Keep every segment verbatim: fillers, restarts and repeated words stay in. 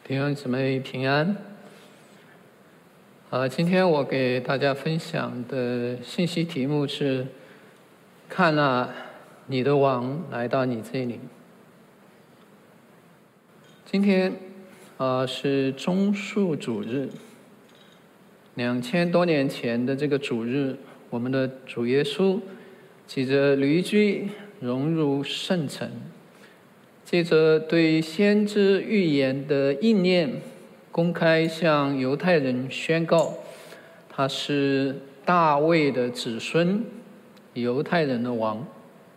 弟兄姊妹平安。啊，今天我给大家分享的信息题目是：看啊，你的王来到你这里。今天啊是棕树主日，两千多年前的这个主日，我们的主耶稣骑着驴驹融入圣城。借着对先知预言的应验，公开向犹太人宣告，他是大卫的子孙，犹太人的王。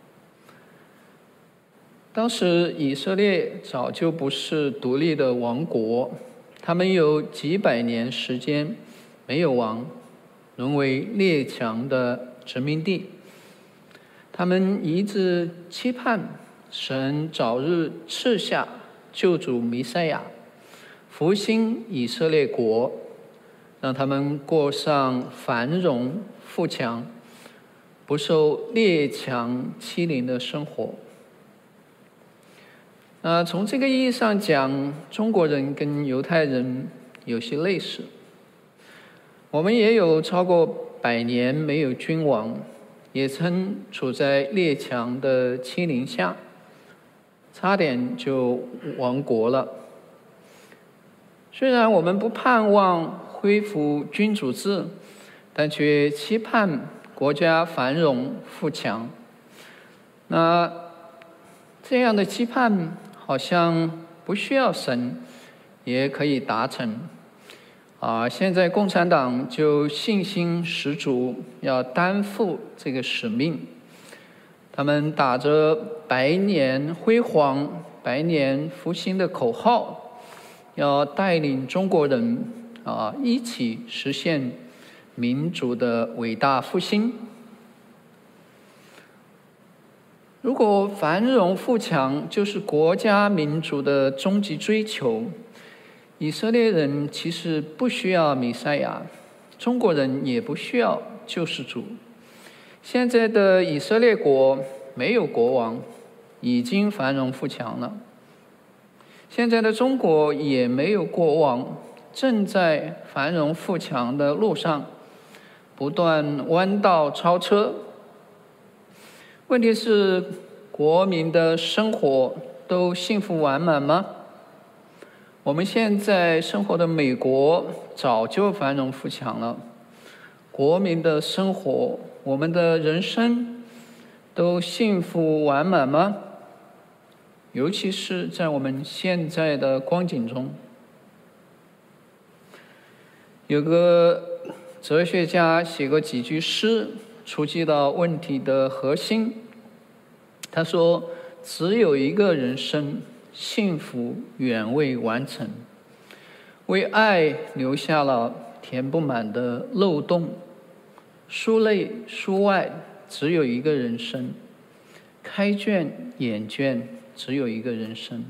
当时以色列早就不是独立的王国，他们有几百年时间没有王，沦为列强的殖民地。他们一直期盼神早日赐下救主弥赛亚，复兴以色列国，让他们过上繁荣富强、不受列强欺凌的生活。那从这个意义上讲，中国人跟犹太人有些类似，我们也有超过百年没有君王，也曾处在列强的欺凌下，差点就亡国了。虽然我们不盼望恢复君主制，但却期盼国家繁荣富强。那这样的期盼好像不需要神也可以达成。啊，现在共产党就信心十足，要担负这个使命。他们打着百年辉煌、百年复兴的口号，要带领中国人啊一起实现民主的伟大复兴。如果繁荣富强就是国家民主的终极追求，以色列人其实不需要弥赛亚，中国人也不需要救世主。现在的以色列国没有国王，已经繁荣富强了。现在的中国也没有国王，正在繁荣富强的路上，不断弯道超车。问题是，国民的生活都幸福完满吗？我们现在生活的美国早就繁荣富强了，国民的生活，我们的人生都幸福完满吗？尤其是在我们现在的光景中。有个哲学家写过几句诗，触及到问题的核心。他说，只有一个人生，幸福远未完成，为爱留下了填不满的漏洞。书内书外只有一个人生，开卷眼卷只有一个人生。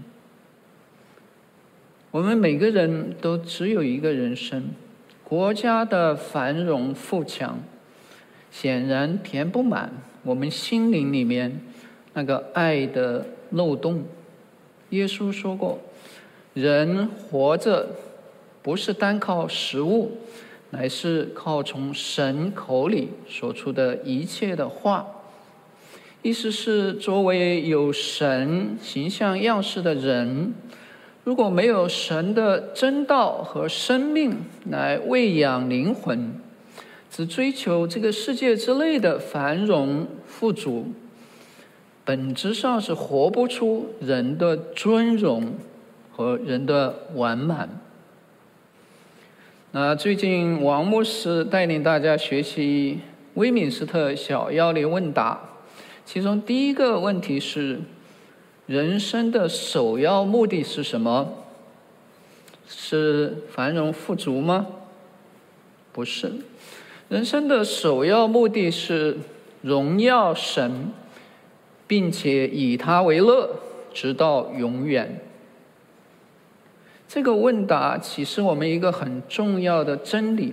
我们每个人都只有一个人生，国家的繁荣富强显然填不满我们心灵里面那个爱的漏洞。耶稣说过，人活着不是单靠食物，乃是靠从神口里所出的一切的话。意思是，作为有神形象样式的人，如果没有神的真道和生命来喂养灵魂，只追求这个世界之内的繁荣富足，本质上是活不出人的尊荣和人的完满。那最近王牧师带领大家学习威敏斯特小要理问答，其中第一个问题是：人生的首要目的是什么？是繁荣富足吗？不是。人生的首要目的是荣耀神，并且以他为乐，直到永远。这个问答启示我们一个很重要的真理，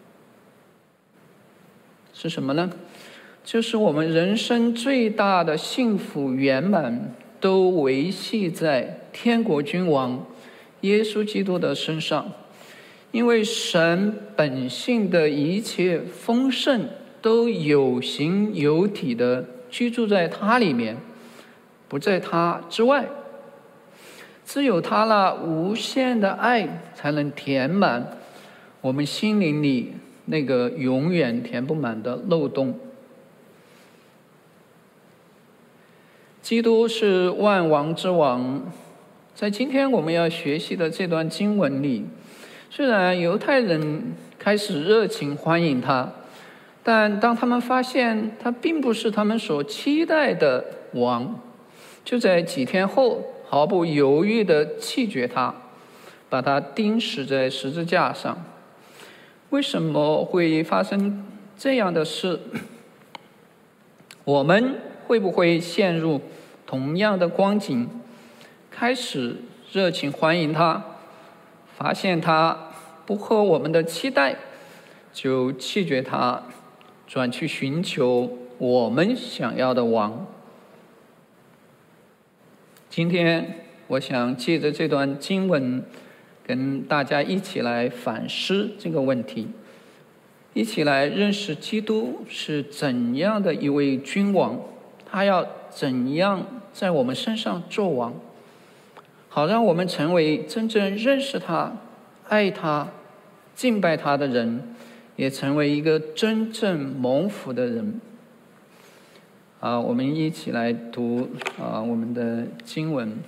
是什么呢？就是我们人生最大的幸福圆满都维系在天国君王耶稣基督的身上，因为神本性的一切丰盛都有形有体的居住在他里面，不在他之外。只有他那无限的爱才能填满我们心灵里那个永远填不满的漏洞。基督是万王之王，在今天我们要学习的这段经文里，虽然犹太人开始热情欢迎他，但当他们发现他并不是他们所期待的王，就在几天后毫不犹豫地弃绝他，把他钉死在十字架上。为什么会发生这样的事？我们会不会陷入同样的光景，开始热情欢迎他，发现他不合我们的期待，就弃绝他，转去寻求我们想要的王？今天我想借着这段经文跟大家一起来反思这个问题，一起来认识基督是怎样的一位君王，他要怎样在我们身上做王，好让我们成为真正认识他、爱他、敬拜他的人，也成为一个真正蒙福的人。啊，我们一起来读啊我们的经文，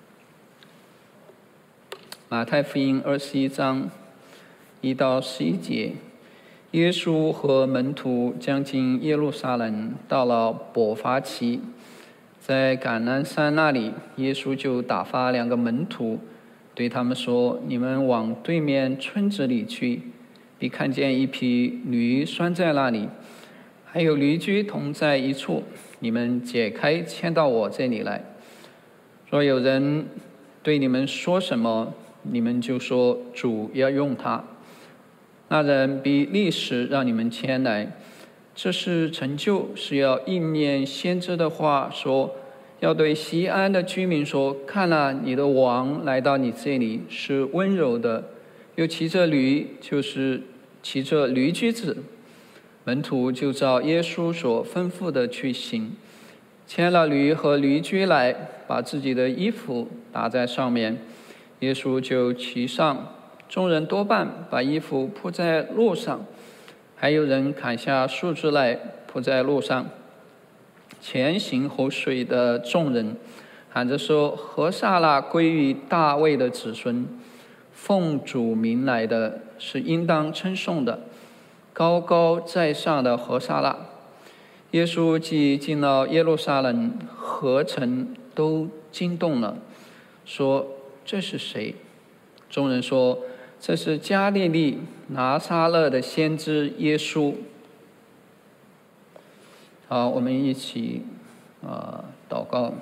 马太福音二十一章一到十一节。耶稣和门徒将近耶路撒冷，到了伯法其，在橄榄山那里，耶稣就打发两个门徒，对他们说：“你们往对面村子里去，必看见一匹驴拴在那里，还有驴驹同在一处，你们解开，牵到我这里来。若有人对你们说什么，你们就说主要用它。那人必立时让你们牵来。这是成就，是要应验先知的话，说要对西安的居民说：看了，你的王来到你这里，是温柔的，又骑着驴，就是骑着驴驹子。门徒就照耶稣所吩咐的去行，牵了驴和驴驹来，把自己的衣服搭在上面，耶稣就骑上。众人多半把衣服铺在路上，还有人砍下树枝来铺在路上。前行后随的众人喊着说：何撒那归于大卫的子孙，奉主名来的，是应当称颂的，高高在上的何撒那。耶稣既进了耶路撒冷，何城都惊动了，说：这是谁？众人说：这是加利利拿撒勒的先知耶稣。好，我们一起啊、呃、祷告。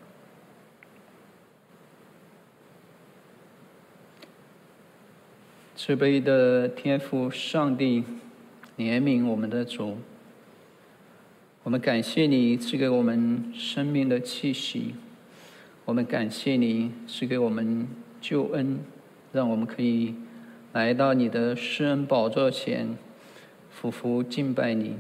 慈悲的天父上帝，怜悯我们的主，我们感谢你赐给我们生命的气息，我们感谢你赐给我们救恩，让我们可以来到你的施恩宝座前，俯伏敬拜你。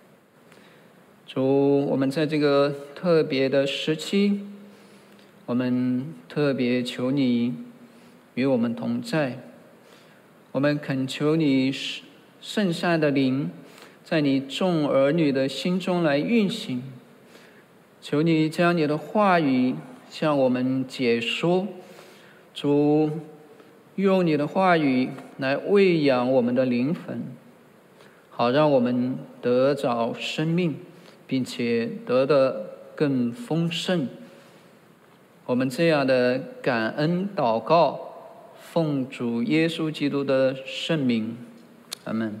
主，我们在这个特别的时期，我们特别求你与我们同在，我们恳求你圣善的灵在你众儿女的心中来运行，求你将你的话语向我们解说。主，用你的话语来喂养我们的灵魂，好让我们得着生命，并且得得更丰盛。我们这样的感恩祷告，奉主耶稣基督的圣名，阿们。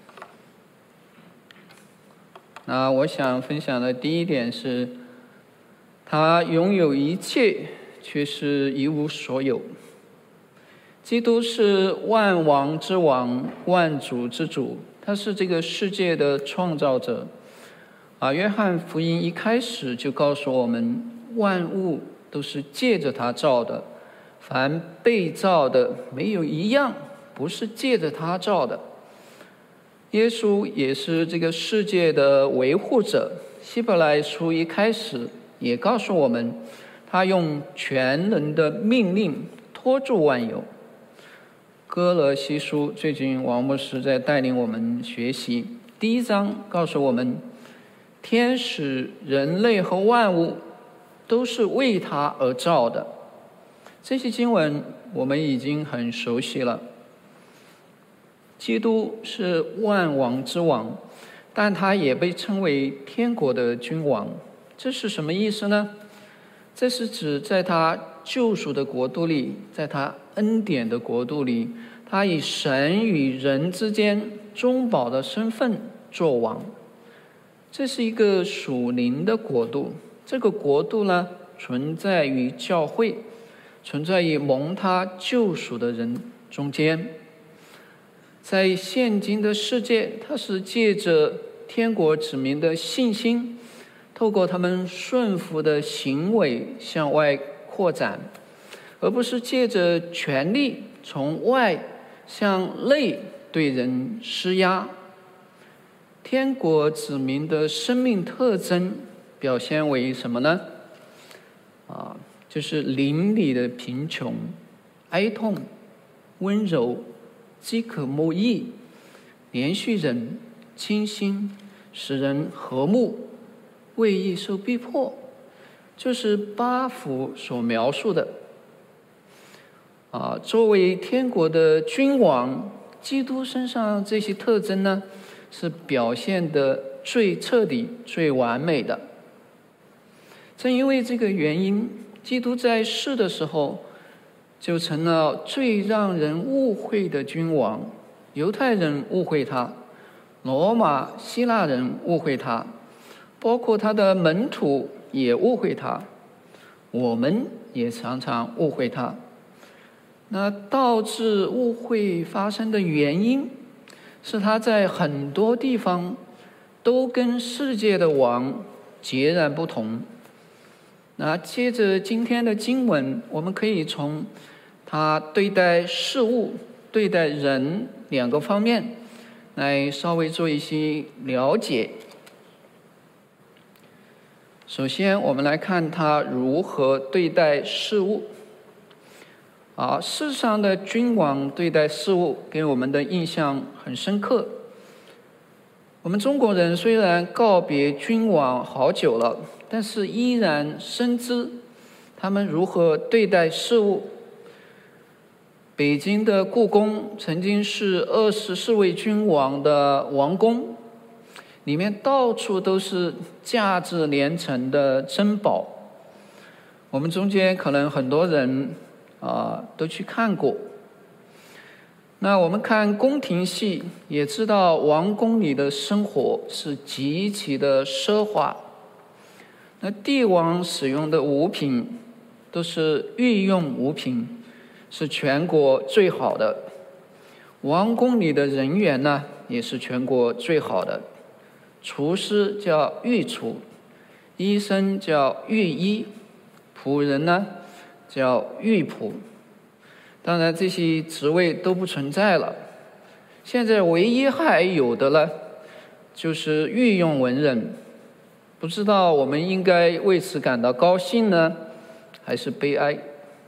那我想分享的第一点是，他拥有一切，却是一无所有。基督是万王之王，万主之主，他是这个世界的创造者。啊，约翰福音一开始就告诉我们，万物都是借着他造的， 凡被造的，没有一样不是借着他造的。耶稣也是这个世界的维护者。希伯来书一开始也告诉我们，他用全能的命令托住万有。哥罗西书最近王牧师在带领我们学习，第一章告诉我们，天使、人类和万物都是为他而造的。这些经文我们已经很熟悉了。基督是万王之王，但他也被称为天国的君王。这是什么意思呢？这是指在他救赎的国度里，在他恩典的国度里，他以神与人之间中保的身份作王。这是一个属灵的国度，这个国度呢，存在于教会，存在于蒙他救赎的人中间。在现今的世界，它是借着天国子民的信心，透过他们顺服的行为向外扩展，而不是借着权力从外向内对人施压。天国子民的生命特征表现为什么呢？啊，就是邻里的贫穷、哀痛、温柔、饥渴慕义、连续忍、清心，使人和睦，为义受逼迫，就是八福所描述的。啊，作为天国的君王，基督身上这些特征呢，是表现得最彻底、最完美的。正因为这个原因，基督在世的时候就成了最让人误会的君王。犹太人误会他，罗马希腊人误会他，包括他的门徒也误会他，我们也常常误会他。那导致误会发生的原因，是他在很多地方都跟世界的王截然不同。那接着今天的经文，我们可以从他对待事物、对待人两个方面来稍微做一些了解。首先，我们来看他如何对待事物。啊，世上的君王对待事物给我们的印象很深刻。我们中国人虽然告别君王好久了，但是依然深知他们如何对待事物。北京的故宫曾经是二十四位君王的王宫，里面到处都是价值连城的珍宝。我们中间可能很多人啊都去看过。那我们看宫廷戏，也知道王宫里的生活是极其的奢华。那帝王使用的物品都是御用物品，是全国最好的。王宫里的人员呢，也是全国最好的。厨师叫御厨，医生叫御医，仆人呢叫御仆。当然这些职位都不存在了，现在唯一还有的了就是御用文人。不知道我们应该为此感到高兴呢，还是悲哀？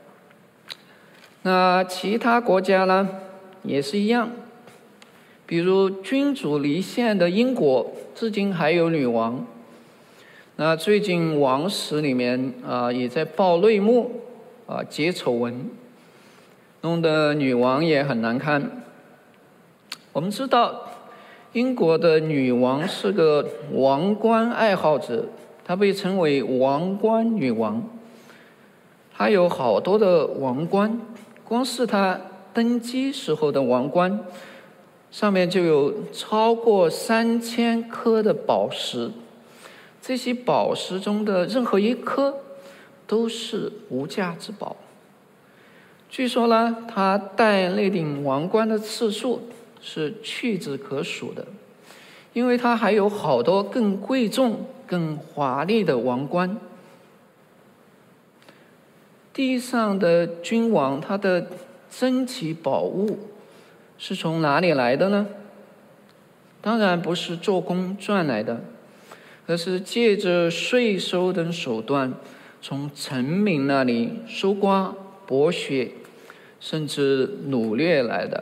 那其他国家呢也是一样，比如君主离线的英国，至今还有女王。那最近王室里面啊也在爆内幕啊，结丑闻，弄得女王也很难看。我们知道英国的女王是个王冠爱好者，她被称为王冠女王。她有好多的王冠，光是她登基时候的王冠上面就有超过三千颗的宝石，这些宝石中的任何一颗都是无价之宝。据说呢，她戴那顶王冠的次数是屈指可数的，因为她还有好多更贵重、更华丽的王冠。 地上的君王他的珍奇宝物是从哪里来的呢？当然不是做工赚来的，而是借着税收等手段从臣民那里搜刮剥削甚至掳掠来的。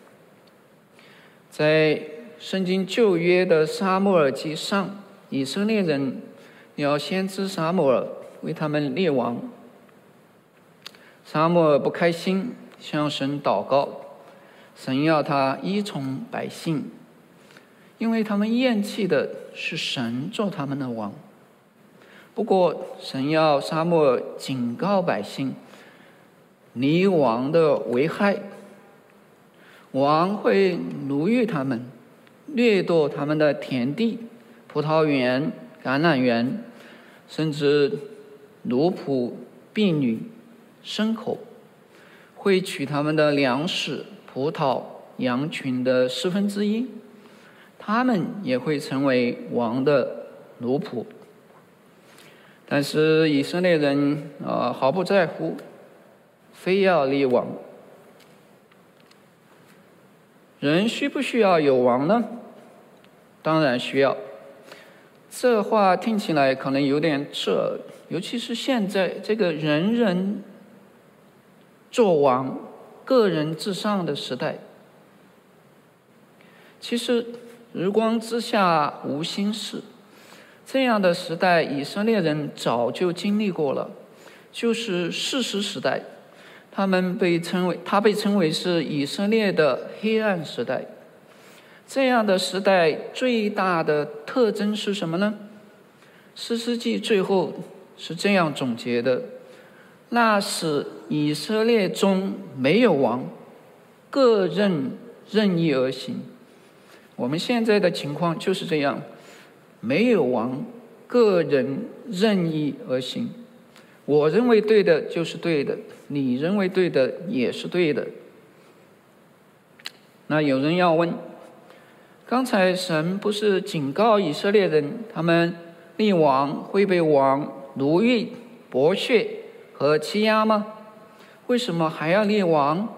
在圣经旧约的撒母耳记上，以色列人要先知撒母耳为他们列王。撒母耳不开心，向神祷告，神要他依从百姓，因为他们厌弃的是神做他们的王。不过神要撒母耳警告百姓离王的危害，王会奴役他们，掠夺他们的田地、葡萄园、橄榄园，甚至奴仆、婢女、牲口，会取他们的粮食、葡萄、羊群的四分之一，他们也会成为王的奴仆。但是以色列人啊、呃、毫不在乎，非要立王。人需不需要有王呢？当然需要。这话听起来可能有点刺耳，尤其是现在这个人人做王、个人至上的时代。其实日光之下无新事，这样的时代以色列人早就经历过了，就是士师时代，他们被称为它被称为是以色列的黑暗时代。这样的时代最大的特征是什么呢？士师记最后是这样总结的：那是以色列中没有王，各人任意而行。我们现在的情况就是这样，没有王，个人任意而行。我认为对的就是对的，你认为对的也是对的。那有人要问，刚才神不是警告以色列人，他们立王会被王奴役、剥削和欺压吗？为什么还要立王？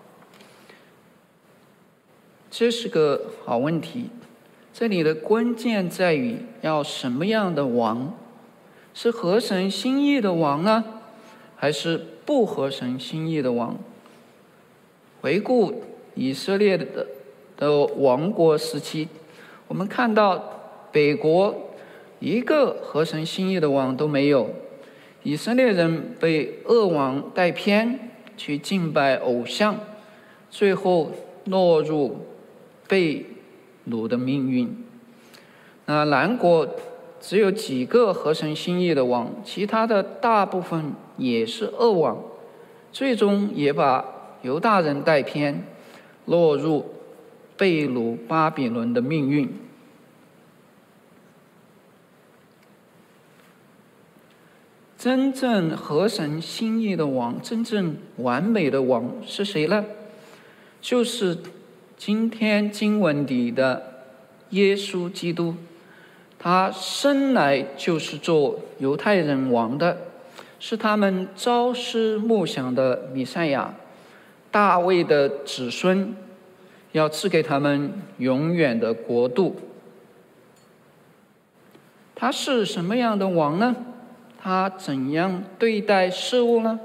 这是个好问题。这里的关键在于要什么样的王？是合神心意的王呢，还是不合神心意的王？回顾以色列的的王国时期，我们看到北国一个合神心意的王都没有，以色列人被恶王带偏，去敬拜偶像，最后落入被掳的命运。那南国只有几个合神心意的王，其他的大部分也是恶王，最终也把犹大人带偏，落入被掳巴比伦的命运。真正合神心意的王，真正完美的王是谁呢？就是今天经文里的耶稣基督。他生来就是做犹太人王的，是他们朝思暮想的弥赛亚，大卫的子孙，要赐给他们永远的国度。他是什么样的王呢？他怎样对待事物呢？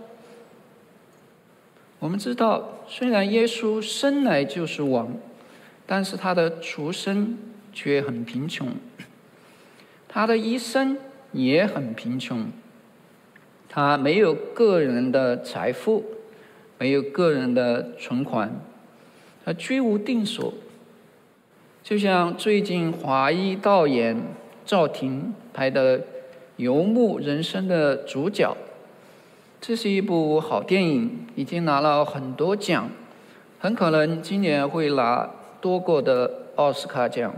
我们知道，虽然耶稣生来就是王，但是他的出身却很贫穷，他的一生也很贫穷。他没有个人的财富，没有个人的存款，他居无定所。就像最近华裔导演赵婷拍的《游牧人生》的主角，这是一部好电影，已经拿了很多奖，很可能今年会拿多个的奥斯卡奖。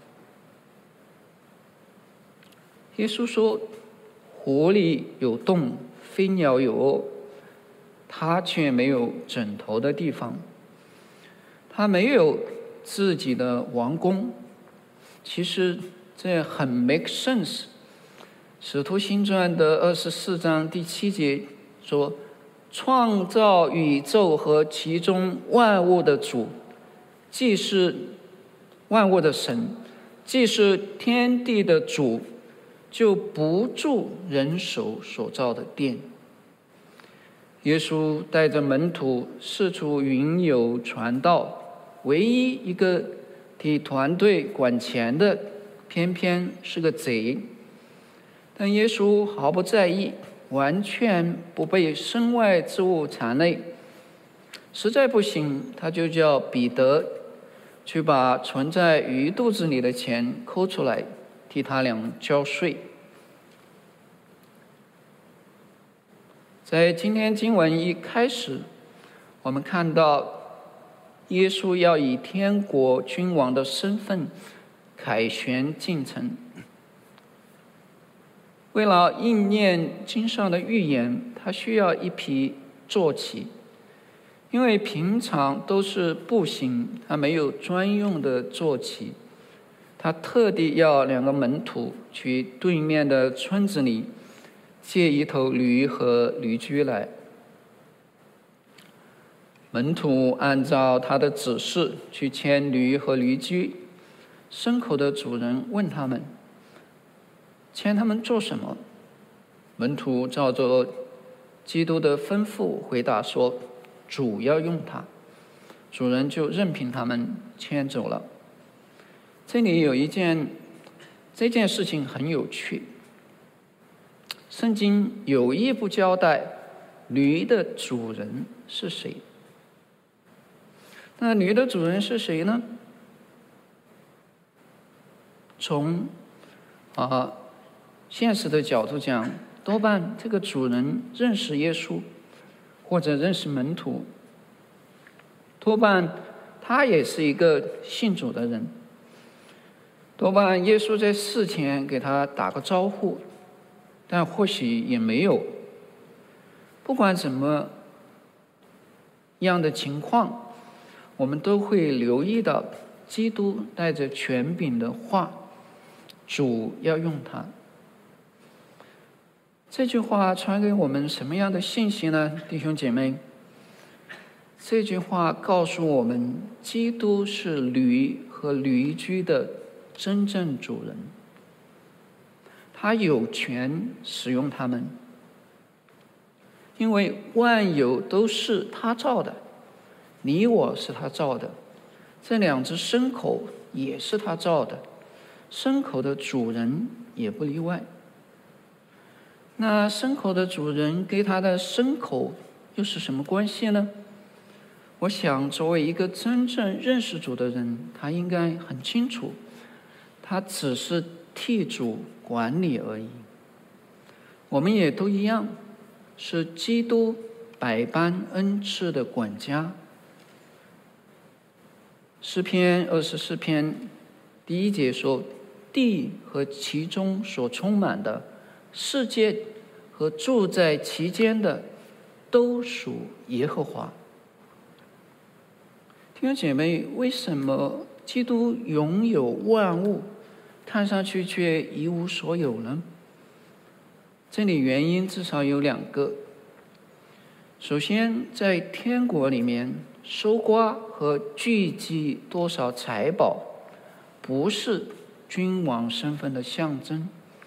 耶稣说：“湖里有洞，飞鸟有窝，他却没有枕头的地方。他没有自己的王宫。”其实这很 make sense。使徒行传的二十四章第七节说：“ 创造宇宙和其中万物的主，既是万物的神，既是天地的主，就不住人手所造的殿。耶稣带着门徒四处云游传道，唯一一个替团队管钱的，偏偏是个贼。但耶稣毫不在意，完全不被身外之物缠累。实在不行，他就叫彼得去把存在鱼肚子里的钱抠出来，替他俩交税。在今天经文一开始，我们看到耶稣要以天国君王的身份凯旋进城。为了应验经上的预言，他需要一匹坐骑，因为平常都是步行，他没有专用的坐骑。他特地要两个门徒去对面的村子里借一头驴和驴驹来。门徒按照他的指示去牵驴和驴驹，牲口的主人问他们：牵他们做什么？门徒照着基督的吩咐回答说：主要用它。主人就任凭他们牵走了。这里有一件，这件事情很有趣。圣经有意不交代驴的主人是谁。那驴的主人是谁呢？从啊现实的角度讲，多半这个主人认识耶稣，或者认识门徒，多半他也是一个信主的人，多半耶稣在事前给他打个招呼，但或许也没有。不管怎么样的情况，我们都会留意到基督带着权柄的话，主要用它。这句话传给我们什么样的信息呢，弟兄姐妹？这句话告诉我们，基督是驴和驴驹的真正主人，他有权使用它们，因为万有都是他造的，你我是他造的，这两只牲口也是他造的，牲口的主人也不例外。那牲口的主人跟他的牲口又是什么关系呢？我想作为一个真正认识主的人，他应该很清楚，他只是替主管理而已。我们也都一样，是基督百般恩赐的管家。诗篇二十四篇第一节说：地和其中所充满的，世界和住在其间的，都属耶和华。弟兄姐妹，为什么基督拥有万物，看上去却一无所有呢？这里原因至少有两个。首先，在天国里面，收刮和聚集多少财宝，不是君王身份的象征，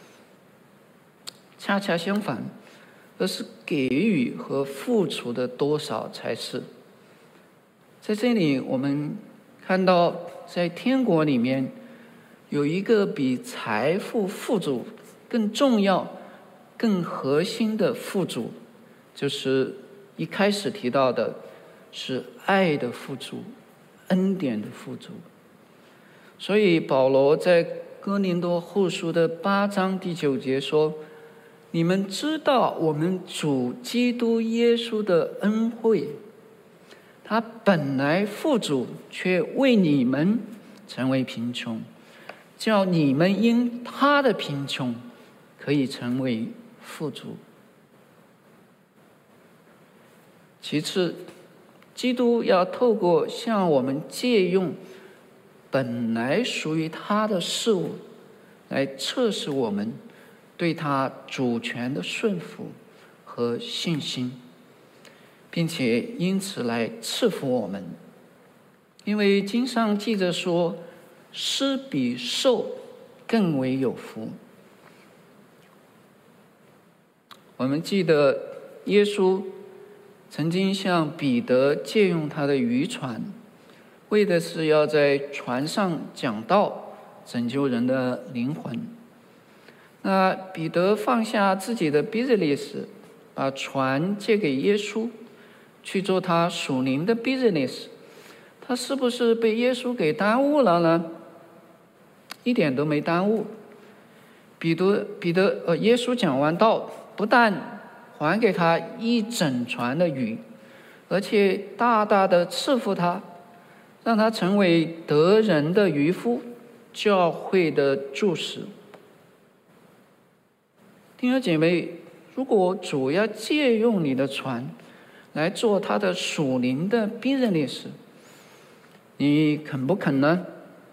恰恰相反，而是给予和付出的多少才是。在这里我们看到，在天国里面有一个比财富富足更重要、更核心的富足，就是一开始提到的是爱的富足、恩典的富足。所以保罗在哥林多后书的八章第九节说：你们知道我们主基督耶稣的恩惠，他本来富足，却为你们成为贫穷，叫你们因他的贫穷可以成为富足。其次，基督要透过向我们借用本来属于他的事物，来测试我们对他主权的顺服和信心。 并且因此来赐福我们。因为经上记着说，施比受更为有福。我们记得耶稣曾经向彼得借用他的渔船，为的是要在船上讲道，拯救人的灵魂。那彼得放下自己的 business， 把船借给耶稣去做他属灵的 business， 他是不是被耶稣给耽误了呢？一点都没耽误。彼得彼得呃，耶稣讲完道，不但还给他一整船的鱼，而且大大的赐福他，让他成为得人的渔夫，教会的柱石。弟兄姐妹，如果主要借用你的船来做他的属灵的 business， 你肯不肯呢？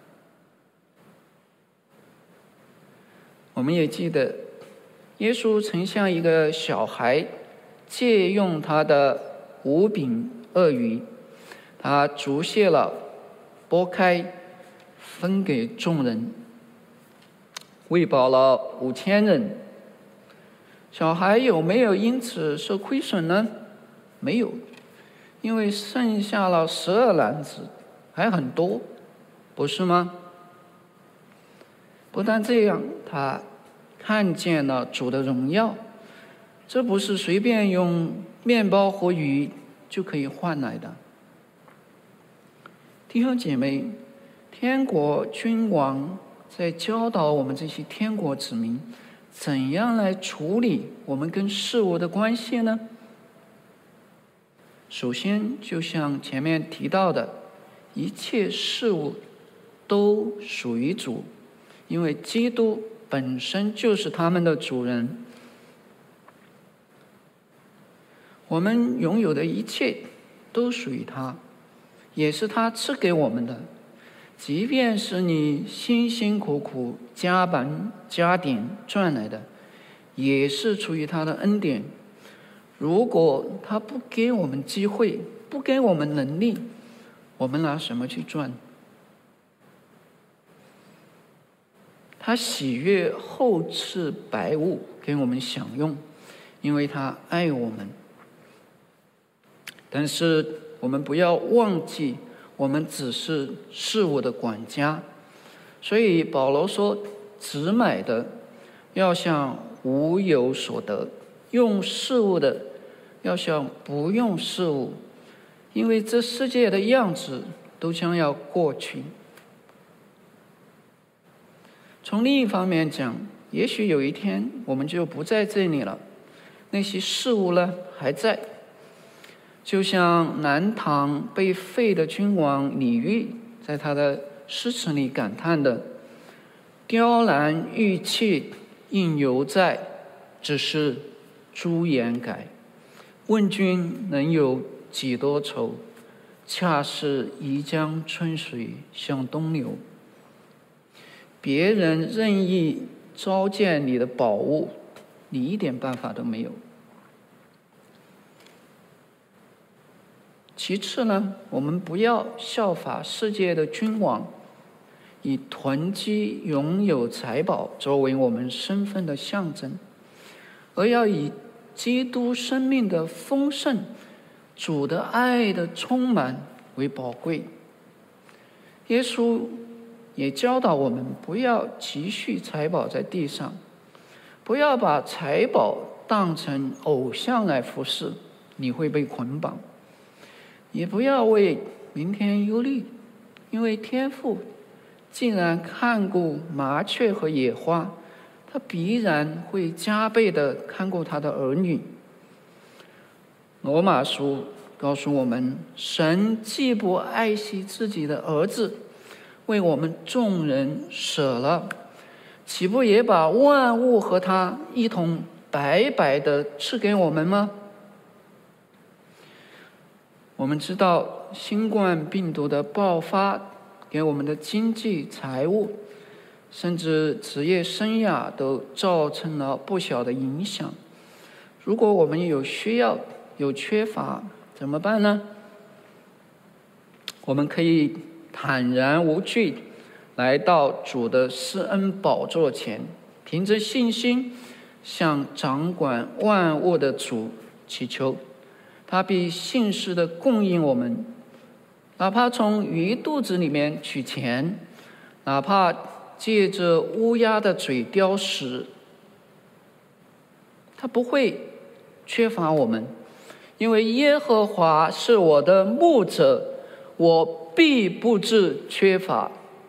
我们也记得耶稣曾向一个小孩借用他的五饼二鱼，他竹屑了，拨开，分给众人，喂饱了五千人。小孩有没有因此受亏损呢？没有，因为剩下了十二篮子，还很多，不是吗？不但这样，他看见了主的荣耀，这不是随便用面包和鱼就可以换来的。弟兄姐妹，天国君王在教导我们这些天国子民，怎样来处理我们跟事物的关系呢？首先，就像前面提到的，一切事物都属于主，因为基督本身就是他们的主人。我们拥有的一切都属于他，也是他赐给我们的。即便是你辛辛苦苦加班加点赚来的，也是出于他的恩典。如果他不给我们机会，不给我们能力，我们拿什么去赚？他喜悦厚赐百物给我们享用，因为他爱我们。但是我们不要忘记，我们只是事物的管家。所以保罗说，只买的要像无有所得，用事物的要像不用事物，因为这世界的样子都将要过去。从另一方面讲，也许有一天我们就不在这里了，那些事物呢还在。就像南唐被废的君王李煜在他的诗词里感叹的：雕栏玉砌应犹在，只是朱颜改。问君能有几多愁？恰是宜将春水向东流。别人任意糟践你的宝物，你一点办法都没有。其次呢，我们不要效法世界的君王，以囤积拥有财宝作为我们身份的象征，而要以基督生命的丰盛、主的爱的充满为宝贵。耶稣也教导我们不要积蓄财宝在地上，不要把财宝当成偶像来服侍，你会被捆绑。也不要为明天忧虑，因为天父既然看顾麻雀和野花，他必然会加倍的看顾他的儿女。罗马书告诉我们，神既不爱惜自己的儿子，为我们众人舍了，岂不也把万物和他一同白白的赐给我们吗？我们知道新冠病毒的爆发给我们的经济、财务，甚至职业生涯都造成了不小的影响。如果我们有需要、有缺乏， 怎么办呢？我们可以坦然无惧来到主的施恩宝座前，凭着信心向掌管万物的主祈求，他必信实的供应我们，哪怕从鱼肚子里面取钱，哪怕借着乌鸦的嘴叼食，他不会缺乏我们，因为耶和华是我的牧者，我必不致缺乏。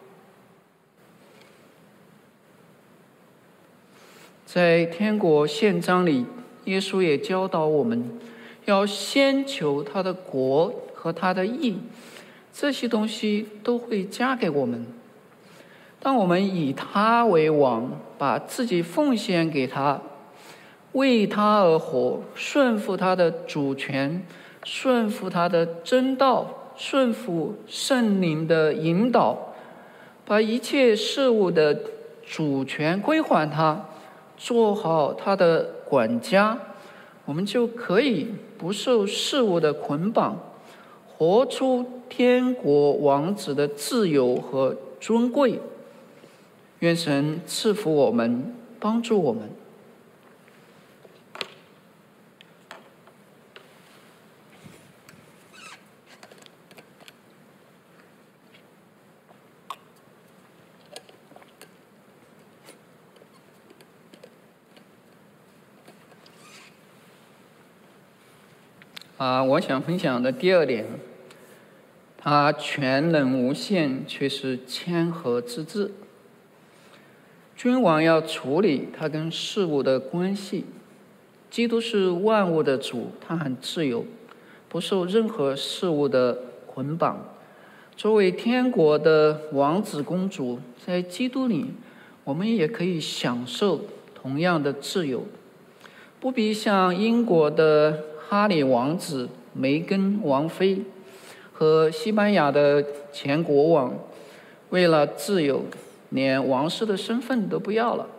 在天国宪章里，耶稣也教导我们要先求他的国和他的义，这些东西都会加给我们。当我们以他为王，把自己奉献给他，为他而活，顺服他的主权，顺服他的真道，顺服圣灵的引导，把一切事物的主权归还他，做好他的管家，我们就可以不受事物的捆绑，活出天国王子的自由和尊贵。愿神赐福我们，帮助我们。啊，我想分享的第二点，他全能无限，却是谦和之至。君王要处理他跟事物的关系，基督是万物的主，他很自由，不受任何事物的捆绑。作为天国的王子公主，在基督里，我们也可以享受同样的自由，不必像英国的哈里王子、梅根王妃和西班牙的前国王，为了自由，连王室的身份都不要了。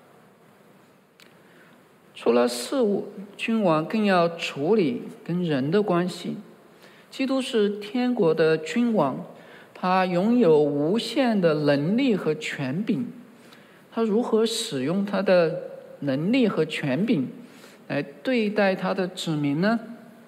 除了事物，君王更要处理跟人的关系。基督是天国的君王，他拥有无限的能力和权柄。他如何使用他的能力和权柄来对待他的子民呢？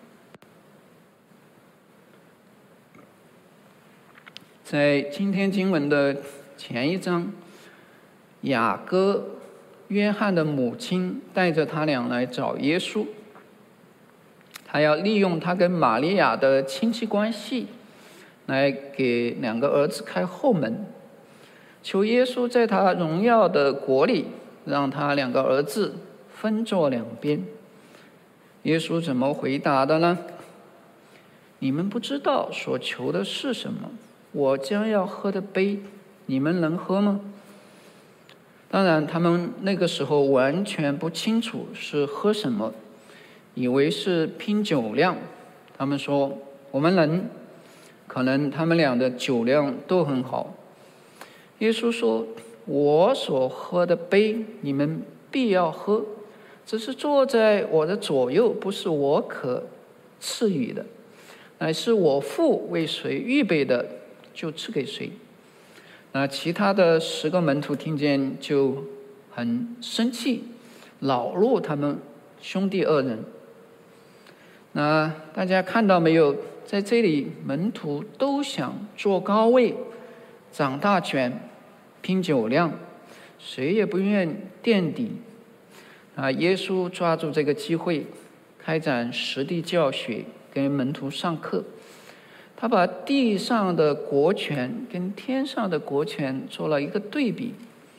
在今天经文的前一章，雅各、约翰的母亲带着他俩来找耶稣，他要利用他跟玛利亚的亲戚关系来给两个儿子开后门，求耶稣在他荣耀的国里让他两个儿子分坐两边。耶稣怎么回答的呢？你们不知道所求的是什么，我将要喝的杯，你们能喝吗？当然，他们那个时候完全不清楚是喝什么，以为是拼酒量。他们说我们能，可能他们俩的酒量都很好。耶稣说，我所喝的杯，你们必要喝，只是坐在我的左右，不是我可赐予的，乃是我父为谁预备的，就赐给谁。那其他的十个门徒听见就很生气，恼怒他们兄弟二人。那大家看到没有，在这里门徒都想坐高位，掌大权，拼酒量，谁也不愿垫底。啊，耶稣抓住这个机会，开展实地教学，给门徒上课。他把地上的国权跟天上的国权做了一个对比。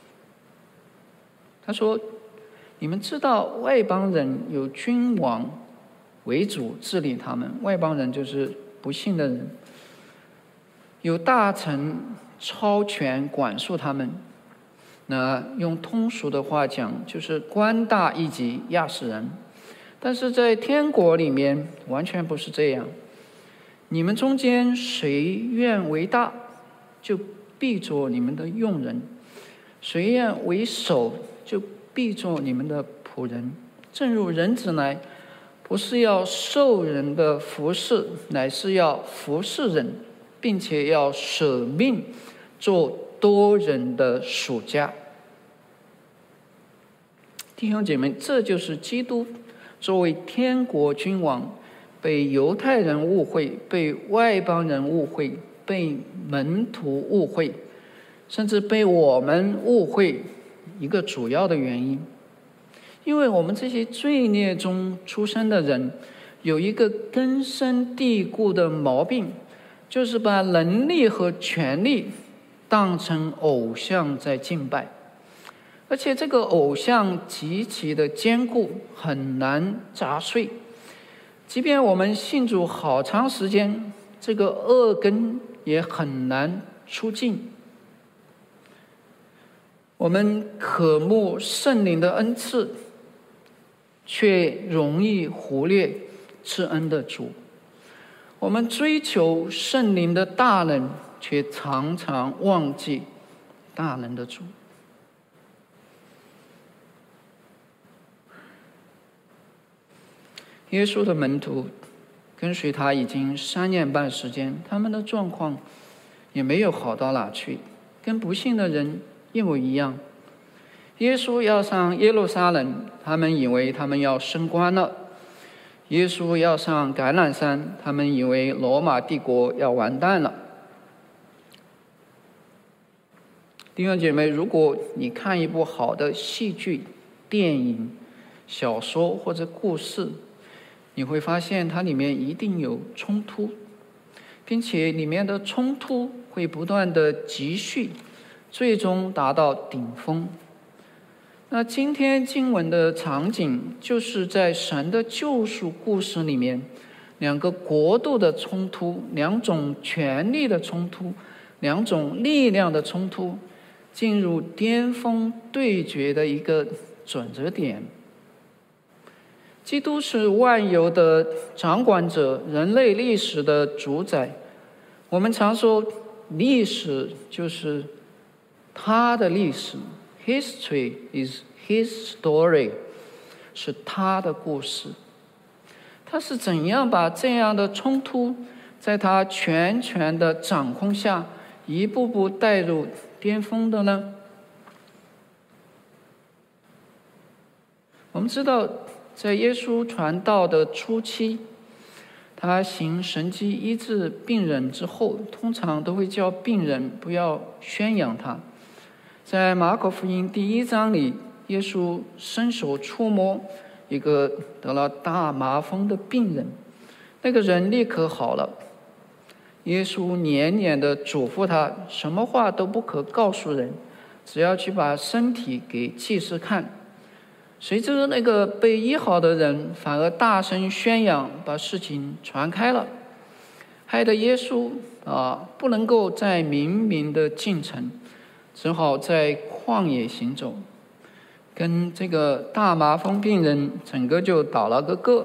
他说，你们知道外邦人有君王为主治理他们，外邦人就是不信的人，有大臣超权管束他们，那用通俗的话讲就是官大一级，压死人。但是在天国里面完全不是这样，你们中间谁愿为大，就必做你们的用人；谁愿为首，就必做你们的仆人。正如人子来， 不是要受人的服侍，乃是要服侍人，并且要舍命做多人的属家。弟兄姐妹，这就是基督作为天国君王，被犹太人误会，被外邦人误会，被门徒误会，甚至被我们误会一个主要的原因。因为我们这些罪孽中出生的人，有一个根深蒂固的毛病，就是把能力和权力当成偶像在敬拜。而且这个偶像极其的坚固，很难砸碎。即便我们信主好长时间，这个恶根也很难出尽。我们渴慕圣灵的恩赐，却容易忽略赐恩的主。我们追求圣灵的大能，却常常忘记大能的主。耶稣的门徒跟随他已经三年半时间，他们的状况也没有好到哪去，跟不信的人一模一样。耶稣要上耶路撒冷，他们以为他们要升官了；耶稣要上橄榄山，他们以为罗马帝国要完蛋了。弟兄姐妹，如果你看一部好的戏剧、电影、小说或者故事，你会发现它里面一定有冲突，并且里面的冲突会不断的积蓄，最终达到顶峰。那今天经文的场景就是在神的救赎故事里面，两个国度的冲突，两种权力的冲突，两种力量的冲突，进入巅峰对决的一个转折点。基督是万有的掌管者，人类历史的主宰。我们常说历史就是他的历史， History is his story， 是他的故事。他是怎样把这样的冲突在他全权的掌控下一步步带入巅峰的呢？我们知道在耶稣传道的初期，他行神迹医治病人之后，通常都会叫病人不要宣扬他。在马可福音第一章里，耶稣伸手触摸一个得了大麻风的病人，那个人立刻好了。耶稣年年的嘱咐他，什么话都不可告诉人，只要去把身体给祭司看。谁知那个被医好的人反而大声宣扬，把事情传开了，害得耶稣啊不能够再明明的进城，只好在旷野行走，跟这个大麻风病人整个就倒了个个。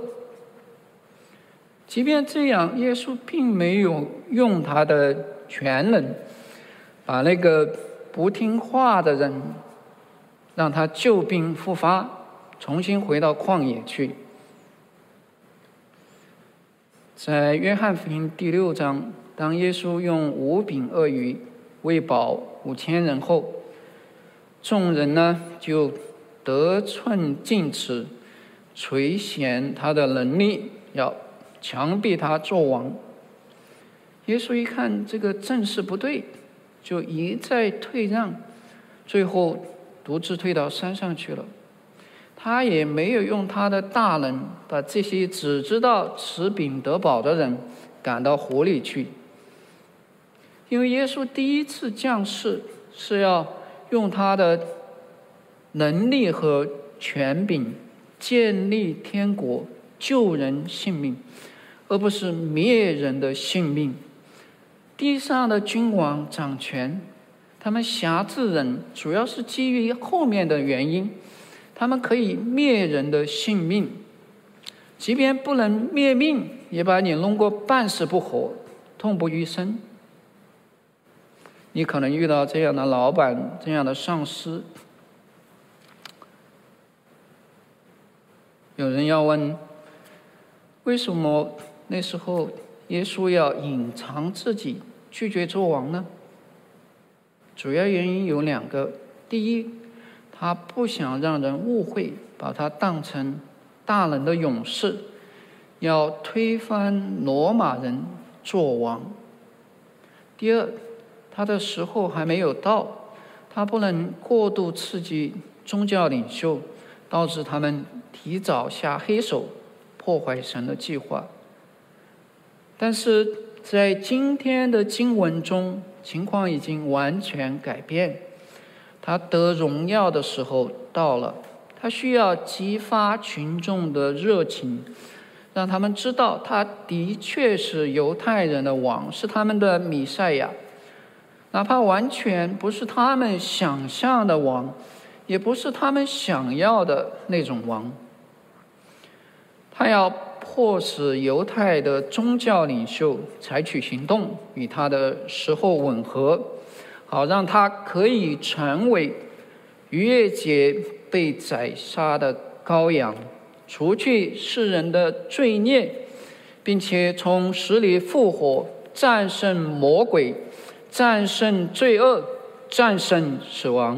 即便这样，耶稣并没有用他的全能把那个不听话的人让他旧病复发，重新回到旷野去。在约翰福音第六章，当耶稣用五饼二鱼喂饱五千人后，众人呢就得寸进尺，垂涎他的能力，要强逼他做王。耶稣一看这个阵势不对，就一再退让，最后独自退到山上去了。他也没有用他的大能把这些只知道吃饼得饱的人赶到湖里去。因为耶稣第一次降世是要用他的能力和权柄建立天国，救人性命，而不是灭人的性命。地上的君王掌权，他们辖制人，主要是基于后面的原因，他们可以灭人的性命，即便不能灭命，也把你弄过半死不活，痛不欲生。你可能遇到这样的老板，这样的上司。有人要问， 为什么那时候耶稣要隐藏自己，拒绝做王呢？主要原因有两个。第一，他不想让人误会，把他当成大能的勇士，要推翻罗马人做王。第二，他的时候还没有到，他不能过度刺激宗教领袖，导致他们提早下黑手，破坏神的计划。但是在今天的经文中，情况已经完全改变。他得荣耀的时候到了，他需要激发群众的热情，让他们知道他的确是犹太人的王，是他们的弥赛亚。哪怕完全不是他们想象的王，也不是他们想要的那种王。他要迫使犹太的宗教领袖采取行动，与他的时候吻合，好让他可以成为逾越节被宰杀的羔羊，除去世人的罪孽，并且从死里复活，战胜魔鬼，战胜罪恶，战胜死亡。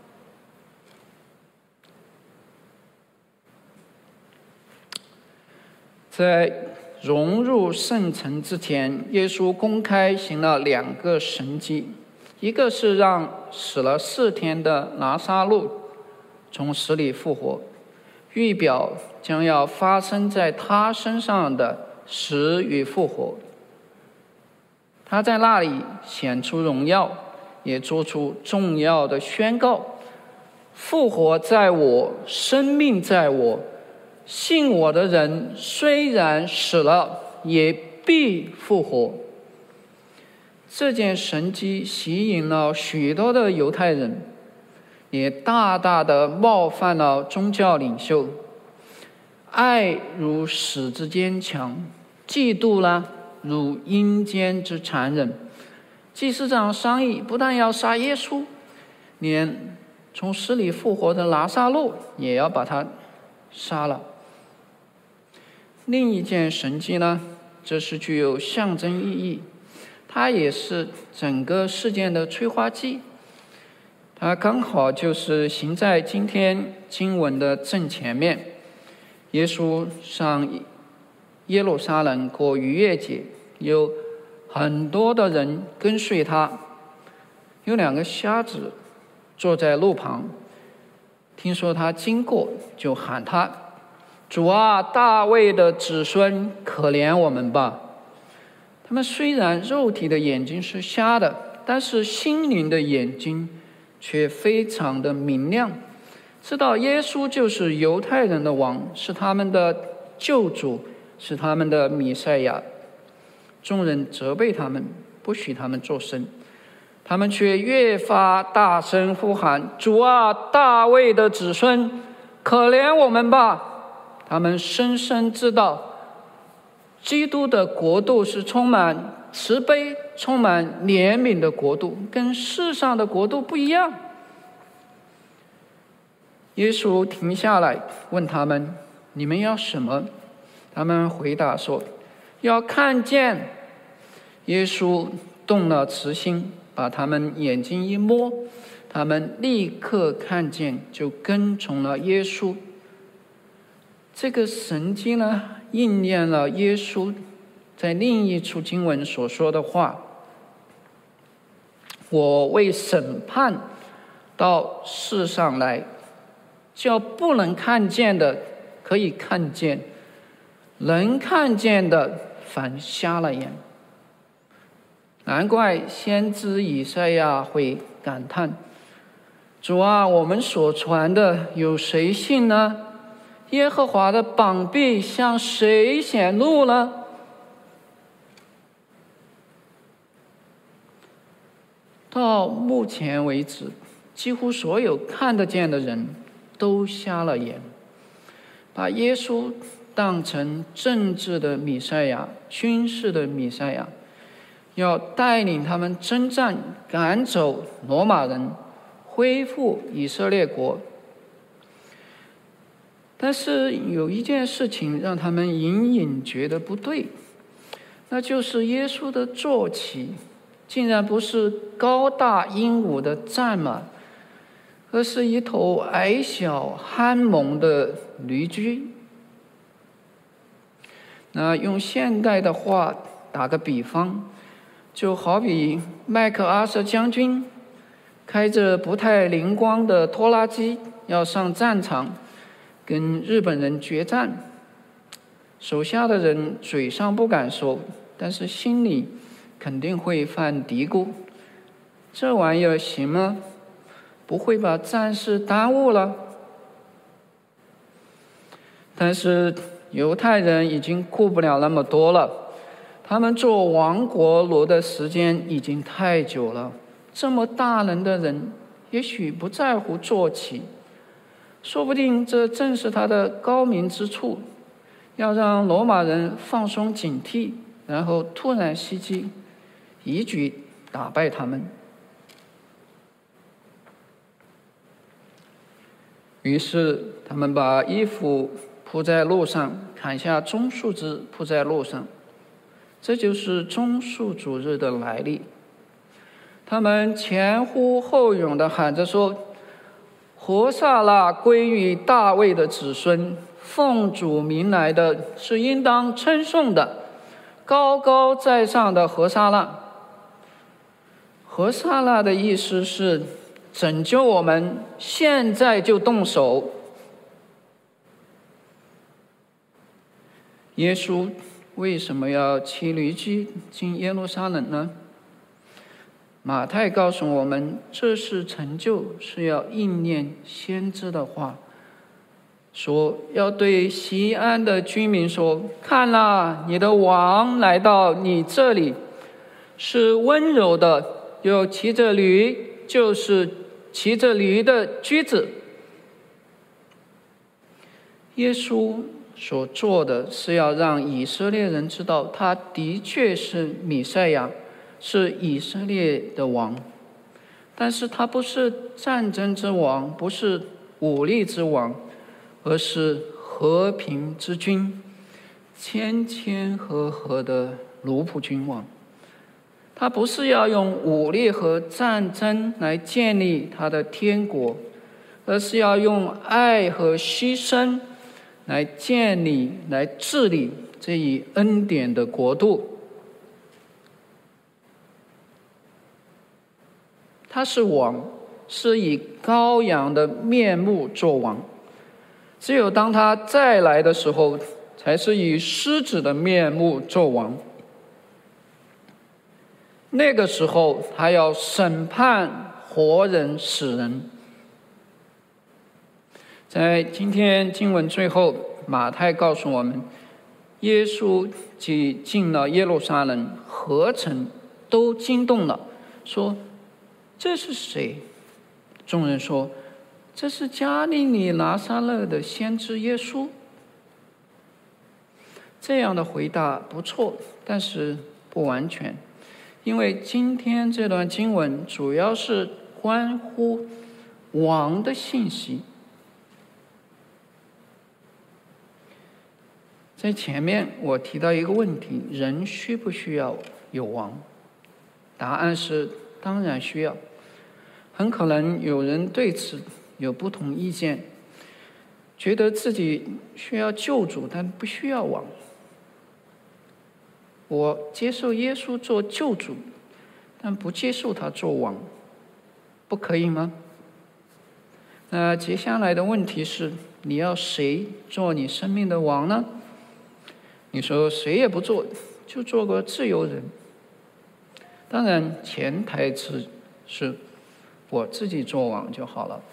在融入圣城之前，耶稣公开行了两个神迹，一个是让死了四天的拿撒路从死里复活，预表将要发生在他身上的死与复活。他在那里显出荣耀，也做出重要的宣告：复活在我，生命在我，信我的人虽然死了，也必复活。这件神迹吸引了许多的犹太人，也大大的冒犯了宗教领袖。爱如死之坚强，嫉妒呢如阴间之残忍。祭司长商议，不但要杀耶稣，连从死里复活的拿撒路也要把他杀了。另一件神迹呢，这是具有象征意义，它也是整个事件的催化剂。它刚好就是行在今天经文的正前面。耶稣上耶路撒冷过逾越节，有很多的人跟随他。有两个瞎子坐在路旁，听说他经过，就喊他：主啊，大卫的子孙，可怜我们吧。他们虽然肉体的眼睛是瞎的，但是心灵的眼睛却非常的明亮，知道耶稣就是犹太人的王，是他们的救主，是他们的弥赛亚。众人责备他们，不许他们作声，他们却越发大声呼喊：主啊，大卫的子孙，可怜我们吧。他们深深知道，基督的国度是充满慈悲、充满怜悯的国度，跟世上的国度不一样。耶稣停下来问他们：你们要什么？他们回答说：要看见。耶稣动了慈心，把他们眼睛一摸，他们立刻看见，就跟从了耶稣。这个神迹呢，应验了耶稣在另一处经文所说的话：我为审判到世上来，叫不能看见的可以看见，能看见的反瞎了眼。难怪先知以赛亚会感叹：主啊，我们所传的有谁信呢？耶和华的膀臂向谁显露呢？到目前为止，几乎所有看得见的人都瞎了眼，把耶稣当成政治的弥赛亚、军事的弥赛亚，要带领他们征战，赶走罗马人，恢复以色列国。 但是有一件事情让他们隐隐觉得不对，那就是耶稣的坐骑竟然不是高大英武的战马，而是一头矮小憨萌的驴驹。那用现代的话打个比方，就好比麦克阿瑟将军开着不太灵光的拖拉机要上战场跟日本人决战，手下的人嘴上不敢说，但是心里肯定会犯嘀咕，这玩意儿行吗？不会把战事耽误了？但是犹太人已经顾不了那么多了，他们做亡国奴的时间已经太久了，这么大能的人也许不在乎坐骑，说不定这正是他的高明之处，要让罗马人放松警惕，然后突然袭击，一举打败他们。于是他们把衣服铺在路上，砍下棕树枝铺在路上，这就是棕树主日的来历。他们前呼后拥地喊着说：和撒那归于大卫的子孙，奉主名来的是应当称颂的，高高在上的和撒那。和撒那的意思是拯救我们，现在就动手。耶稣为什么要骑驴驹进耶路撒冷呢？马太告诉我们，这是成就，是要应验先知的话，说要对西安的居民说：看啦，你的王来到你这里，是温柔的，又骑着驴，就是骑着驴的驹子。耶稣所做的是要让以色列人知道，他的确是弥赛亚，是以色列的王，但是他不是战争之王，不是武力之王，而是和平之君，谦谦和和的奴仆君王。他不是要用武力和战争来建立他的天国，而是要用爱和牺牲来建立、来治理这一恩典的国度。他是王，是以羔羊的面目做王，只有当他再来的时候，才是以狮子的面目做王。那个时候他要审判活人死人。在今天经文最后，马太告诉我们，耶稣即进了耶路撒冷，合城都惊动了，说：这是谁？众人说：这是加利利拿撒勒的先知耶稣。这样的回答不错，但是不完全，因为今天这段经文主要是关乎王的信息。在前面我提到一个问题，人需不需要有王？答案是当然需要。很可能有人对此有不同意见，觉得自己需要救主，但不需要王。我接受耶稣做救主，但不接受他做王，不可以吗？那接下来的问题是，你要谁做你生命的王呢？你说谁也不做，就做个自由人。当然潜台词是我自己做王就好了。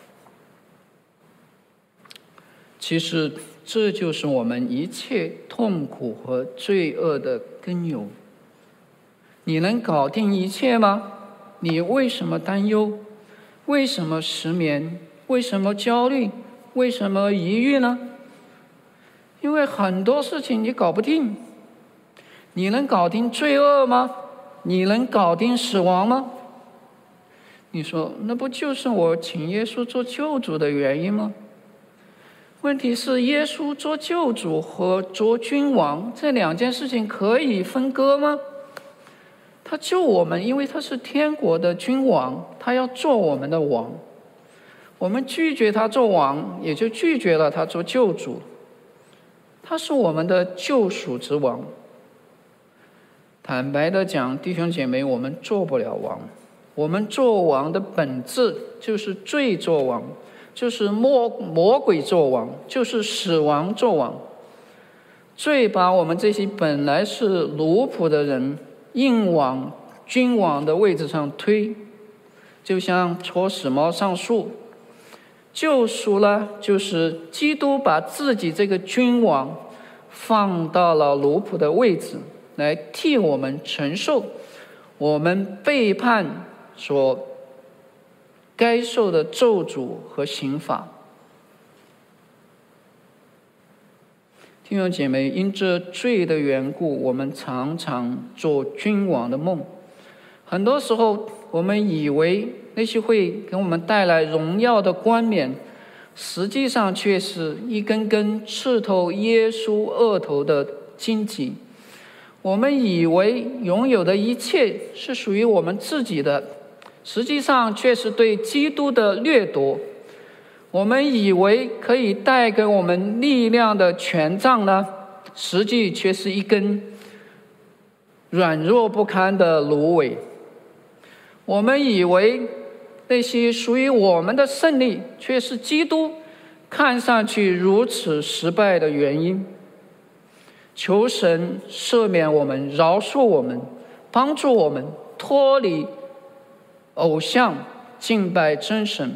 其实这就是我们一切痛苦和罪恶的根由。你能搞定一切吗？你为什么担忧？为什么失眠？为什么焦虑？为什么疑虑呢？因为很多事情你搞不定。你能搞定罪恶吗？你能搞定死亡吗？你说那不就是我请耶稣做救主的原因吗？ 问题是，耶稣做救主和做君王这两件事情可以分割吗？他救我们，因为他是天国的君王，他要做我们的王。我们拒绝他做王，也就拒绝了他做救主。他是我们的救赎之王。坦白的讲，弟兄姐妹，我们做不了王。我们做王的本质就是罪做王，就是魔魔鬼做王，就是死亡做王。罪把我们这些本来是奴仆的人硬往君王的位置上推，就像戳死猫上树。救赎呢，就是基督把自己这个君王放到了奴仆的位置，来替我们承受我们背叛所该受的咒诅和刑罚。弟兄姐妹，因这罪的缘故，我们常常做君王的梦。很多时候我们以为那些会给我们带来荣耀的冠冕，实际上却是一根根刺透耶稣额头的荆棘。我们以为拥有的一切是属于我们自己的，实际上却是对基督的掠夺。我们以为可以带给我们力量的权杖呢，实际却是一根软弱不堪的芦苇。我们以为那些属于我们的胜利，却是基督看上去如此失败的原因。求神赦免我们，饶恕我们，帮助我们脱离偶像，敬拜真神。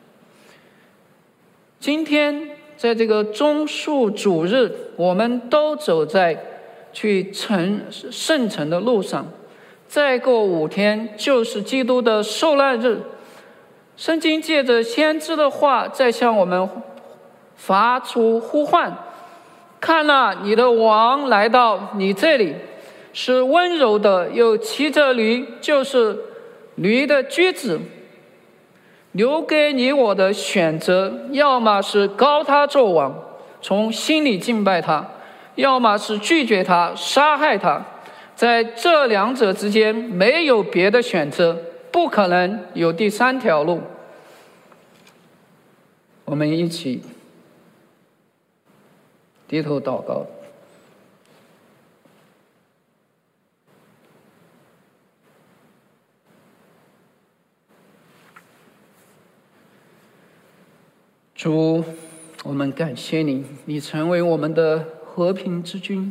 今天在这个棕树主日，我们都走在去城圣城的路上，再过五天就是基督的受难日。圣经借着先知的话在向我们发出呼唤，看啊，你的王来到你这里，是温柔的，又骑着驴，就是驴的驹子。留给你我的选择，要么是膏他做王，从心里敬拜他，要么是拒绝他，杀害他。在这两者之间没有别的选择，不可能有第三条路。我们一起低头祷告。主，我们感谢你，你成为我们的和平之君。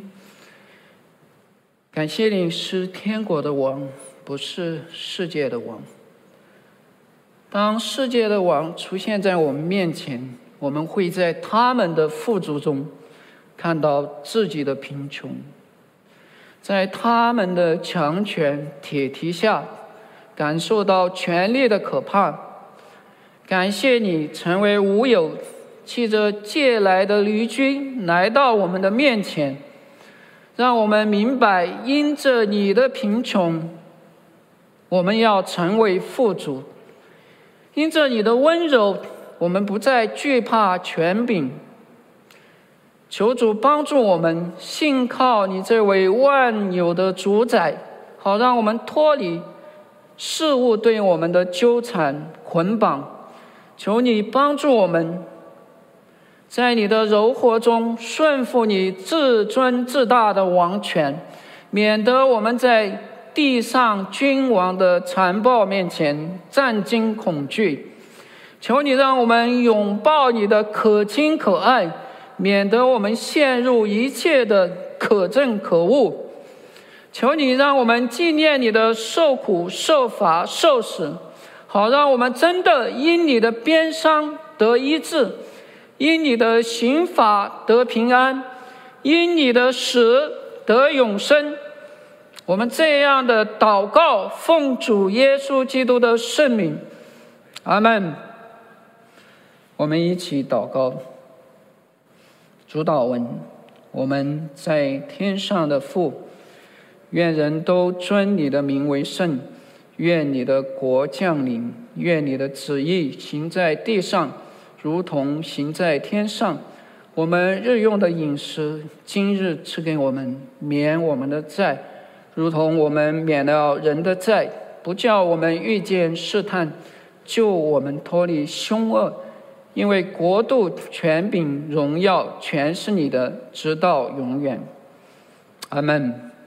感谢你是天国的王，不是世界的王。当世界的王出现在我们面前，我们会在他们的富足中看到自己的贫穷，在他们的强权铁蹄下感受到权力的可怕。感谢你成为无有，骑着借来的驴驹来到我们的面前，让我们明白，因着你的贫穷，我们要成为富足；因着你的温柔，我们不再惧怕权柄。求主帮助我们，信靠你这位万有的主宰，好让我们脱离事物对我们的纠缠捆绑。求你帮助我们，在你的柔和中顺服你至尊至大的王权，免得我们在地上君王的残暴面前战惊恐惧。求你让我们拥抱你的可亲可爱，免得我们陷入一切的可憎可恶。求你让我们纪念你的受苦受罚受死，好让我们真的因你的鞭伤得医治，因你的刑罚得平安，因你的死得永生。我们这样的祷告，奉主耶稣基督的圣名，阿们。我们一起祷告。主祷文：我们在天上的父，愿人都尊你的名为圣。愿你的国降临，愿你的旨意行在地上，如同行在天上。 我们日用的饮食，今日赐给我们，免我们的债，如同我们免了人的债，不叫我们遇见试探，救我们脱离凶恶。因为国度、权柄、荣耀，全是你的，直到永远。阿们。